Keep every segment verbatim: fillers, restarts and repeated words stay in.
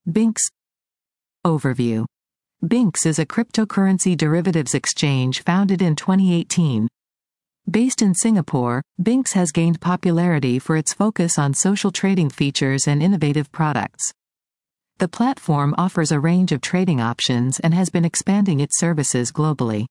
Binx. Overview. Binx is a cryptocurrency derivatives exchange founded in twenty eighteen. Based in Singapore, Binx has gained popularity for its focus on social trading features and innovative products. The platform offers a range of trading options and has been expanding its services globally.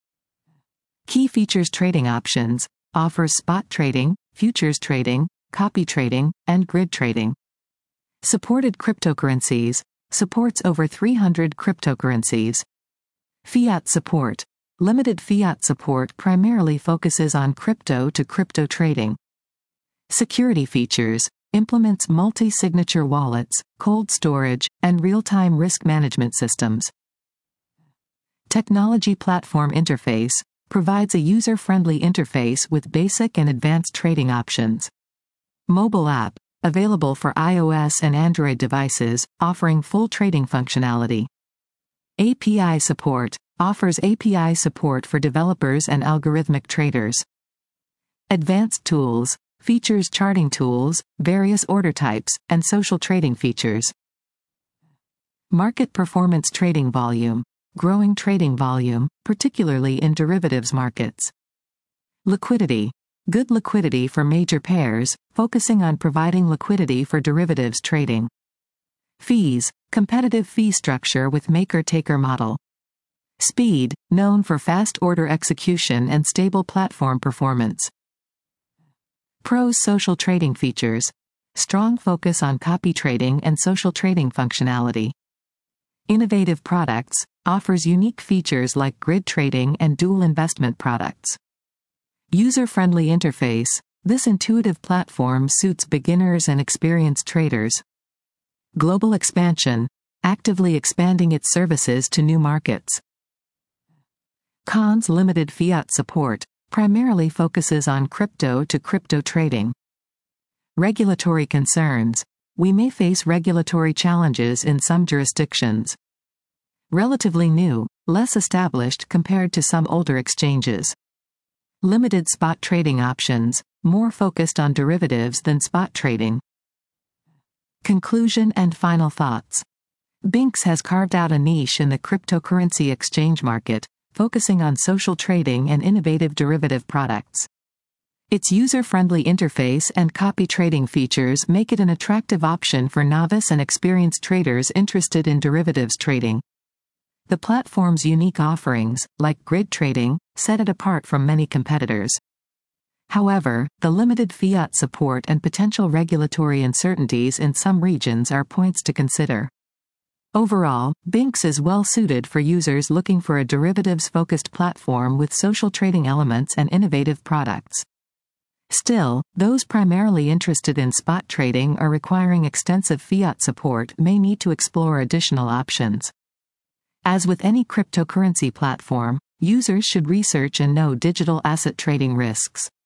Key features: trading options, offers spot trading, futures trading, copy trading, and grid trading. Supported cryptocurrencies, supports over three hundred cryptocurrencies. Fiat support. Limited fiat support primarily focuses on crypto-to-crypto trading. Security features, implements multi-signature wallets, cold storage, and real-time risk management systems. Technology platform interface, provides a user-friendly interface with basic and advanced trading options. Mobile app, available for iOS and Android devices, offering full trading functionality. A P I support, offers A P I support for developers and algorithmic traders. Advanced tools, features charting tools, various order types, and social trading features. Market performance: trading volume, growing trading volume, particularly in derivatives markets. Liquidity, good liquidity for major pairs, focusing on providing liquidity for derivatives trading. Fees, competitive fee structure with maker-taker model. Speed, known for fast order execution and stable platform performance. Pros: social trading features, strong focus on copy trading and social trading functionality. Innovative products, offers unique features like grid trading and dual investment products. User-friendly interface, this intuitive platform suits beginners and experienced traders. Global expansion, actively expanding its services to new markets. Cons: limited fiat support, primarily focuses on crypto-to-crypto trading. Regulatory concerns, we may face regulatory challenges in some jurisdictions. Relatively new, less established compared to some older exchanges. Limited spot trading options, more focused on derivatives than spot trading. Conclusion and final thoughts. Binx has carved out a niche in the cryptocurrency exchange market, focusing on social trading and innovative derivative products. Its user-friendly interface and copy trading features make it an attractive option for novice and experienced traders interested in derivatives trading. The platform's unique offerings, like grid trading, set it apart from many competitors. However, the limited fiat support and potential regulatory uncertainties in some regions are points to consider. Overall, Binx is well suited for users looking for a derivatives-focused platform with social trading elements and innovative products. Still, those primarily interested in spot trading or requiring extensive fiat support may need to explore additional options. As with any cryptocurrency platform, users should research and know digital asset trading risks.